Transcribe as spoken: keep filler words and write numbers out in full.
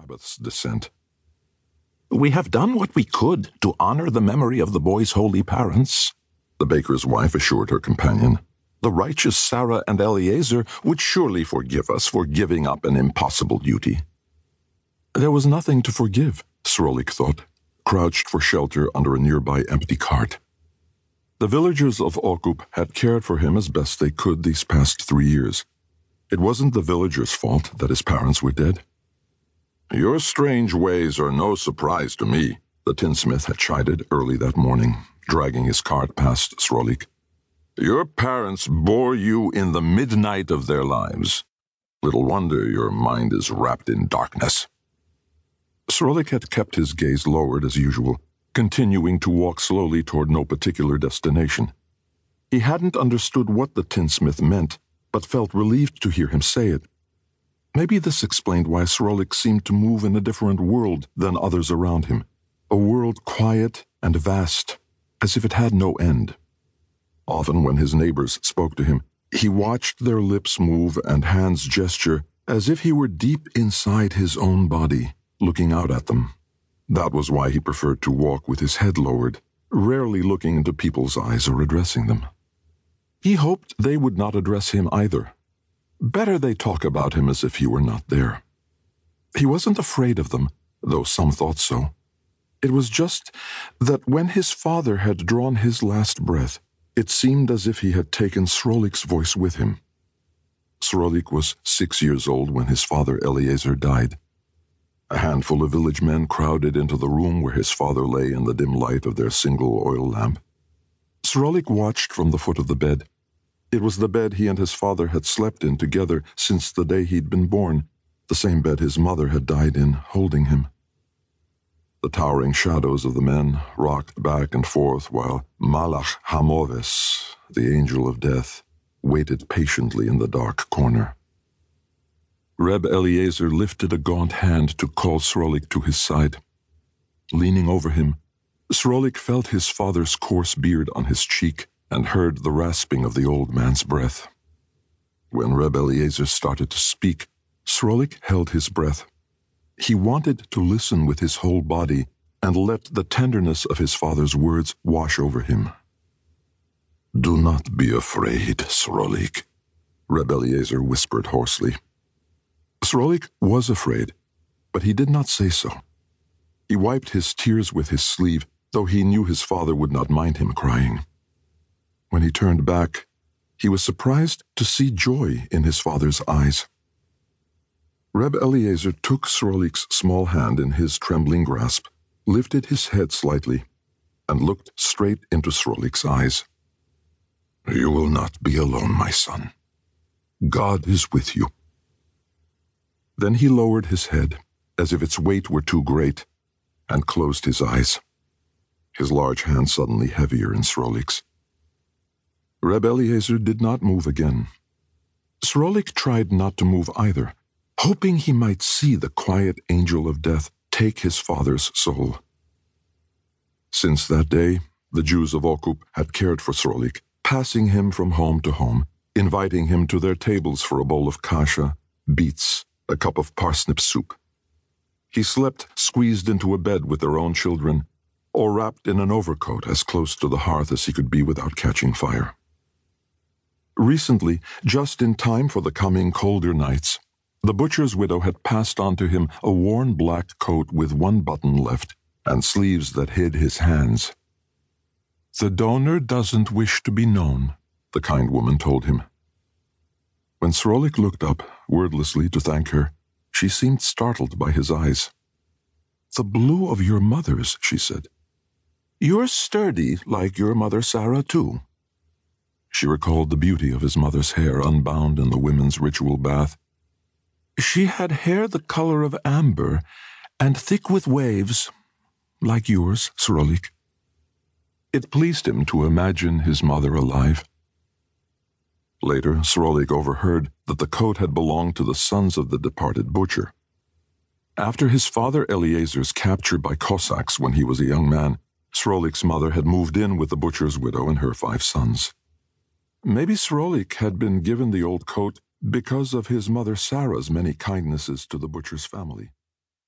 Sabbath's descent. "We have done what we could to honor the memory of the boy's holy parents," the baker's wife assured her companion. "The righteous Sarah and Eliezer would surely forgive us for giving up an impossible duty." There was nothing to forgive, Srolik thought, crouched for shelter under a nearby empty cart. The villagers of Okup had cared for him as best they could these past three years. It wasn't the villagers' fault that his parents were dead. "Your strange ways are no surprise to me," the tinsmith had chided early that morning, dragging his cart past Srolik. "Your parents bore you in the midnight of their lives. Little wonder your mind is wrapped in darkness." Srolik had kept his gaze lowered as usual, continuing to walk slowly toward no particular destination. He hadn't understood what the tinsmith meant, but felt relieved to hear him say it. Maybe this explained why Srolik seemed to move in a different world than others around him, a world quiet and vast, as if it had no end. Often when his neighbors spoke to him, he watched their lips move and hands gesture as if he were deep inside his own body, looking out at them. That was why he preferred to walk with his head lowered, rarely looking into people's eyes or addressing them. He hoped they would not address him either. Better they talk about him as if he were not there. He wasn't afraid of them, though some thought so. It was just that when his father had drawn his last breath, it seemed as if he had taken Srolik's voice with him. Srolik was six years old when his father Eliezer died. A handful of village men crowded into the room where his father lay in the dim light of their single oil lamp. Srolik watched from the foot of the bed. It was the bed he and his father had slept in together since the day he'd been born, the same bed his mother had died in, holding him. The towering shadows of the men rocked back and forth while Malach Hamoves, the angel of death, waited patiently in the dark corner. Reb Eliezer lifted a gaunt hand to call Srolik to his side. Leaning over him, Srolik felt his father's coarse beard on his cheek and heard the rasping of the old man's breath. When Reb Eliezer started to speak, Srolik held his breath. He wanted to listen with his whole body and let the tenderness of his father's words wash over him. "Do not be afraid, Srolik," Reb Eliezer whispered hoarsely. Srolik was afraid, but he did not say so. He wiped his tears with his sleeve, though he knew his father would not mind him crying. When he turned back, he was surprised to see joy in his father's eyes. Reb Eliezer took Srolik's small hand in his trembling grasp, lifted his head slightly, and looked straight into Srolik's eyes. "You will not be alone, my son. God is with you." Then he lowered his head, as if its weight were too great, and closed his eyes, his large hand suddenly heavier in Srolik's. Reb Eliezer did not move again. Srolik tried not to move either, hoping he might see the quiet angel of death take his father's soul. Since that day, the Jews of Okup had cared for Srolik, passing him from home to home, inviting him to their tables for a bowl of kasha, beets, a cup of parsnip soup. He slept squeezed into a bed with their own children, or wrapped in an overcoat as close to the hearth as he could be without catching fire. Recently, just in time for the coming colder nights, the butcher's widow had passed on to him a worn black coat with one button left and sleeves that hid his hands. "The donor doesn't wish to be known," the kind woman told him. When Srolik looked up, wordlessly, to thank her, she seemed startled by his eyes. "The blue of your mother's," she said. "You're sturdy like your mother Sarah, too." She recalled the beauty of his mother's hair unbound in the women's ritual bath. "She had hair the color of amber and thick with waves, like yours, Srolik." It pleased him to imagine his mother alive. Later, Srolik overheard that the coat had belonged to the sons of the departed butcher. After his father Eliezer's capture by Cossacks when he was a young man, Srolik's mother had moved in with the butcher's widow and her five sons. Maybe Srolik had been given the old coat because of his mother Sarah's many kindnesses to the butcher's family.